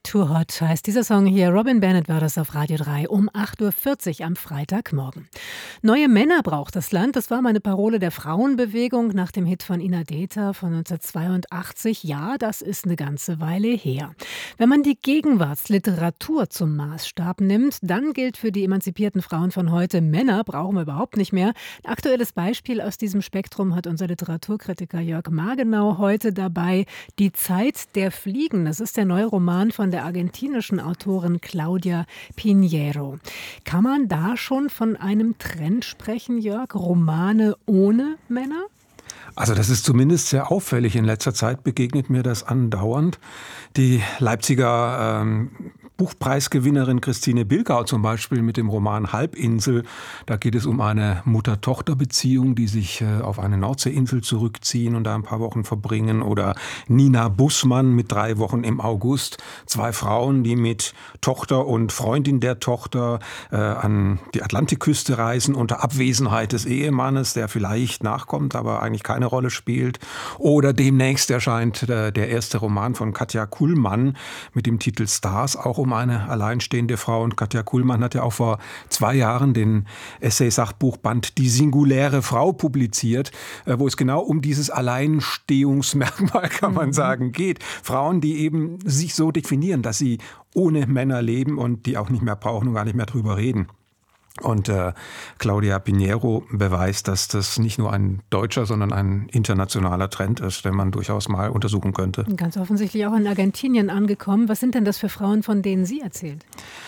Too Hot heißt dieser Song hier. Robin Bennett war das auf Radio 3 um 8:40 Uhr am Freitagmorgen. Neue Männer braucht das Land. Das war mal eine Parole der Frauenbewegung nach dem Hit von Ina Deta von 1982. Ja, das ist eine ganze Weile her. Wenn man die Gegenwartsliteratur zum Maßstab nimmt, dann gilt für die emanzipierten Frauen von heute, Männer brauchen wir überhaupt nicht mehr. Ein aktuelles Beispiel aus diesem Spektrum hat unser Literaturkritiker Jörg Margenau heute dabei. Die Zeit der Fliegen. Das ist der neue Roman von der argentinischen Autorin Claudia Piñeiro. Kann man da schon von einem Trend sprechen, Jörg? Romane ohne Männer? Also das ist zumindest sehr auffällig. In letzter Zeit begegnet mir das andauernd. Die Leipziger Buchpreisgewinnerin Christine Bilgau zum Beispiel mit dem Roman Halbinsel. Da geht es um eine Mutter-Tochter-Beziehung, die sich auf eine Nordseeinsel zurückziehen und da ein paar Wochen verbringen. Oder Nina Bussmann mit 3 Wochen im August. 2 Frauen, die mit Tochter und Freundin der Tochter an die Atlantikküste reisen unter Abwesenheit des Ehemannes, der vielleicht nachkommt, aber eigentlich keine Rolle spielt. Oder demnächst erscheint der erste Roman von Katja Kuhlmann mit dem Titel Stars, auch um eine alleinstehende Frau. Und Katja Kuhlmann hat ja auch vor 2 Jahren den Essay-Sachbuchband Die singuläre Frau publiziert, wo es genau um dieses Alleinstehungsmerkmal, kann man sagen, geht. Frauen, die eben sich so definieren, dass sie ohne Männer leben und die auch nicht mehr brauchen und gar nicht mehr drüber reden. Und Claudia Piñeiro beweist, dass das nicht nur ein deutscher, sondern ein internationaler Trend ist, den man durchaus mal untersuchen könnte. Ganz offensichtlich auch in Argentinien angekommen. Was sind denn das für Frauen, von denen sie erzählt?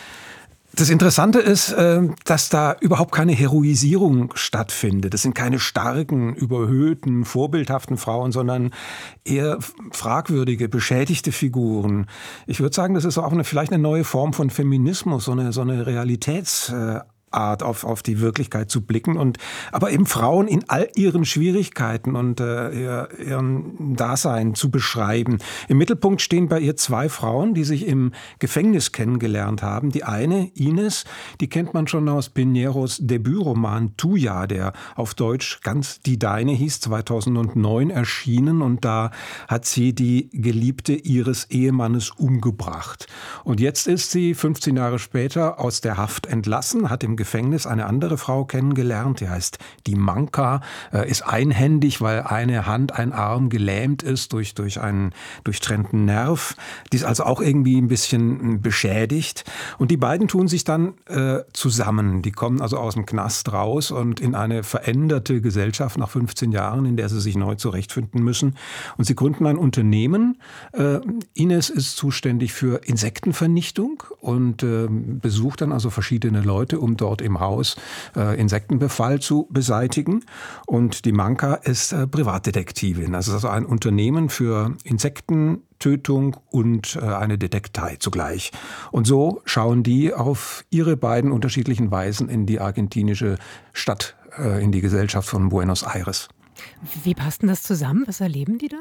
Das Interessante ist, dass da überhaupt keine Heroisierung stattfindet. Das sind keine starken, überhöhten, vorbildhaften Frauen, sondern eher fragwürdige, beschädigte Figuren. Ich würde sagen, das ist auch vielleicht eine neue Form von Feminismus, so eine Realitätsart auf die Wirklichkeit zu blicken, aber eben Frauen in all ihren Schwierigkeiten und ihrem Dasein zu beschreiben. Im Mittelpunkt stehen bei ihr 2 Frauen, die sich im Gefängnis kennengelernt haben. Die eine, Ines, die kennt man schon aus Piñeiros Debütroman Tuya, der auf Deutsch ganz Die Deine hieß, 2009 erschienen, und da hat sie die Geliebte ihres Ehemannes umgebracht. Und jetzt ist sie 15 Jahre später aus der Haft entlassen, hat im Gefängnis eine andere Frau kennengelernt, die heißt die Manka, ist einhändig, weil eine Hand, ein Arm gelähmt ist durch einen durchtrennten Nerv. Die ist also auch irgendwie ein bisschen beschädigt. Und die beiden tun sich dann zusammen. Die kommen also aus dem Knast raus und in eine veränderte Gesellschaft nach 15 Jahren, in der sie sich neu zurechtfinden müssen. Und sie gründen ein Unternehmen. Ines ist zuständig für Insektenvernichtung und besucht dann also verschiedene Leute, um dort im Haus Insektenbefall zu beseitigen. Und die Manka ist Privatdetektivin. Das ist also ein Unternehmen für Insektentötung und eine Detektei zugleich. Und so schauen die auf ihre beiden unterschiedlichen Weisen in die argentinische Stadt, in die Gesellschaft von Buenos Aires. Wie passt denn das zusammen? Was erleben die da?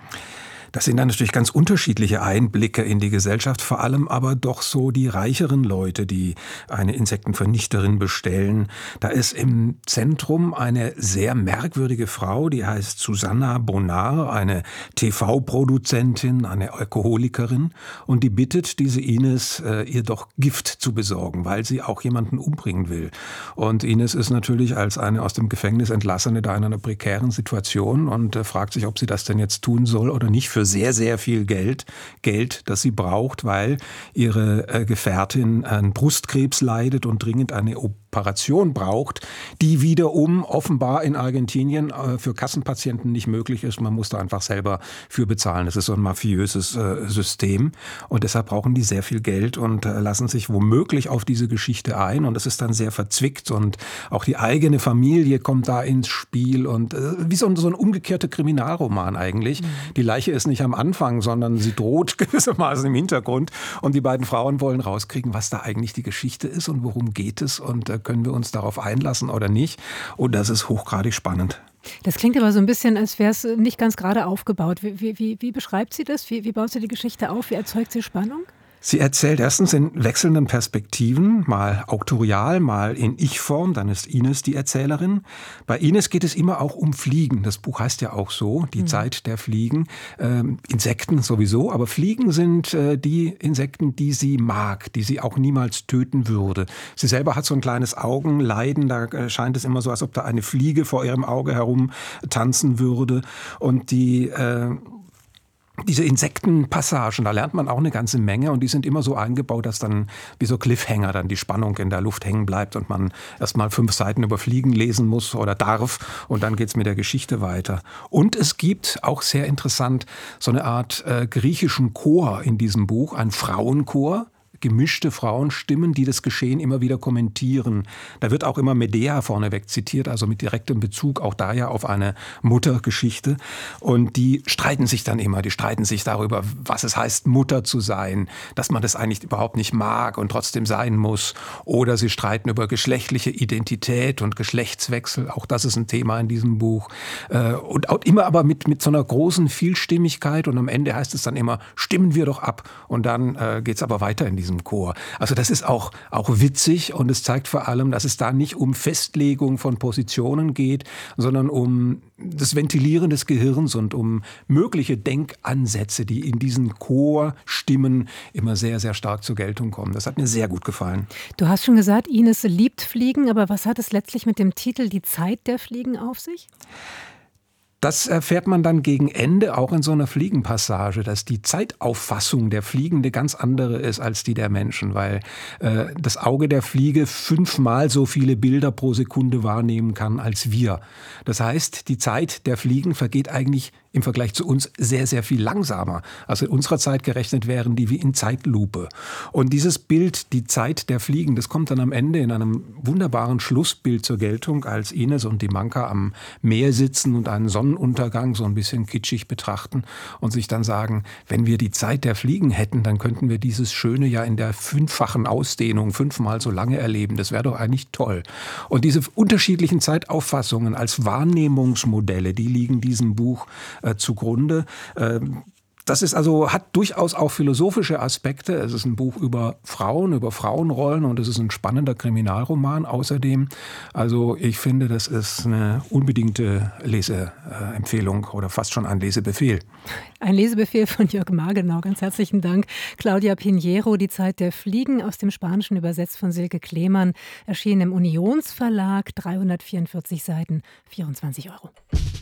Das sind dann natürlich ganz unterschiedliche Einblicke in die Gesellschaft, vor allem aber doch so die reicheren Leute, die eine Insektenvernichterin bestellen. Da ist im Zentrum eine sehr merkwürdige Frau, die heißt Susanna Bonar, eine TV-Produzentin, eine Alkoholikerin, und die bittet diese Ines, ihr doch Gift zu besorgen, weil sie auch jemanden umbringen will. Und Ines ist natürlich als eine aus dem Gefängnis Entlassene da in einer prekären Situation und fragt sich, ob sie das denn jetzt tun soll oder nicht, für sehr, sehr viel Geld, das sie braucht, weil ihre Gefährtin an Brustkrebs leidet und dringend eine Operation braucht, die wiederum offenbar in Argentinien für Kassenpatienten nicht möglich ist. Man muss da einfach selber für bezahlen. Das ist so ein mafiöses System und deshalb brauchen die sehr viel Geld und lassen sich womöglich auf diese Geschichte ein, und das ist dann sehr verzwickt und auch die eigene Familie kommt da ins Spiel und wie so ein umgekehrter Kriminalroman eigentlich. Die Leiche ist nicht am Anfang, sondern sie droht gewissermaßen im Hintergrund, und die beiden Frauen wollen rauskriegen, was da eigentlich die Geschichte ist und worum geht es und können wir uns darauf einlassen oder nicht. Und das ist hochgradig spannend. Das klingt aber so ein bisschen, als wäre es nicht ganz gerade aufgebaut. Wie beschreibt sie das? Wie baut sie die Geschichte auf? Wie erzeugt sie Spannung? Sie erzählt erstens in wechselnden Perspektiven, mal auktorial, mal in Ich-Form, dann ist Ines die Erzählerin. Bei Ines geht es immer auch um Fliegen. Das Buch heißt ja auch so, die Zeit der Fliegen. Insekten sowieso, aber Fliegen sind die Insekten, die sie mag, die sie auch niemals töten würde. Sie selber hat so ein kleines Augenleiden, da scheint es immer so, als ob da eine Fliege vor ihrem Auge herum tanzen würde. Und diese Insektenpassagen, da lernt man auch eine ganze Menge und die sind immer so eingebaut, dass dann wie so Cliffhanger dann die Spannung in der Luft hängen bleibt und man erst mal 5 Seiten über Fliegen lesen muss oder darf und dann geht's mit der Geschichte weiter. Und es gibt, auch sehr interessant, so eine Art griechischen Chor in diesem Buch, ein Frauenchor. Gemischte Frauenstimmen, die das Geschehen immer wieder kommentieren. Da wird auch immer Medea vorneweg zitiert, also mit direktem Bezug auch da ja auf eine Muttergeschichte. Und die streiten sich dann immer, die streiten sich darüber, was es heißt, Mutter zu sein, dass man das eigentlich überhaupt nicht mag und trotzdem sein muss. Oder sie streiten über geschlechtliche Identität und Geschlechtswechsel, auch das ist ein Thema in diesem Buch. Und auch immer aber mit so einer großen Vielstimmigkeit und am Ende heißt es dann immer, stimmen wir doch ab. Und dann geht's aber weiter in diesem Chor. Also das ist auch witzig und es zeigt vor allem, dass es da nicht um Festlegung von Positionen geht, sondern um das Ventilieren des Gehirns und um mögliche Denkansätze, die in diesen Chorstimmen immer sehr, sehr stark zur Geltung kommen. Das hat mir sehr gut gefallen. Du hast schon gesagt, Ines liebt Fliegen, aber was hat es letztlich mit dem Titel Die Zeit der Fliegen auf sich? Das erfährt man dann gegen Ende auch in so einer Fliegenpassage, dass die Zeitauffassung der Fliegen eine ganz andere ist als die der Menschen, weil das Auge der Fliege 5-mal so viele Bilder pro Sekunde wahrnehmen kann als wir. Das heißt, die Zeit der Fliegen vergeht eigentlich im Vergleich zu uns sehr, sehr viel langsamer. Also in unserer Zeit gerechnet wären die wie in Zeitlupe. Und dieses Bild, die Zeit der Fliegen, das kommt dann am Ende in einem wunderbaren Schlussbild zur Geltung, als Ines und die Manka am Meer sitzen und einen Sonnenuntergang so ein bisschen kitschig betrachten und sich dann sagen, wenn wir die Zeit der Fliegen hätten, dann könnten wir dieses Schöne ja in der 5-fachen Ausdehnung 5-mal so lange erleben. Das wäre doch eigentlich toll. Und diese unterschiedlichen Zeitauffassungen als Wahrnehmungsmodelle, die liegen diesem Buch zugrunde. Das ist also, hat durchaus auch philosophische Aspekte. Es ist ein Buch über Frauen, über Frauenrollen und es ist ein spannender Kriminalroman außerdem. Also ich finde, das ist eine unbedingte Leseempfehlung oder fast schon ein Lesebefehl. Ein Lesebefehl von Jörg Margenau. Ganz herzlichen Dank. Claudia Pinheiro, Die Zeit der Fliegen, aus dem Spanischen übersetzt von Silke Klemann, erschienen im Unionsverlag, 344 Seiten, 24 €.